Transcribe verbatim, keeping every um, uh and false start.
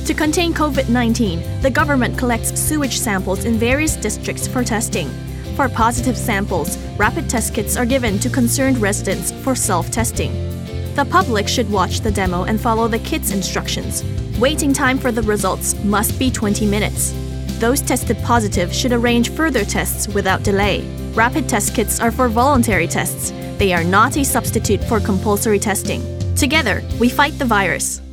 To contain COVID nineteen, the government collects sewage samples in various districts for testing. For positive samples, rapid test kits are given to concerned residents for self-testing. The public should watch the demo and follow the kit's instructions. Waiting time for the results must be twenty minutes. Those tested positive should arrange further tests without delay. Rapid test kits are for voluntary tests. They are not a substitute for compulsory testing. Together, we fight the virus.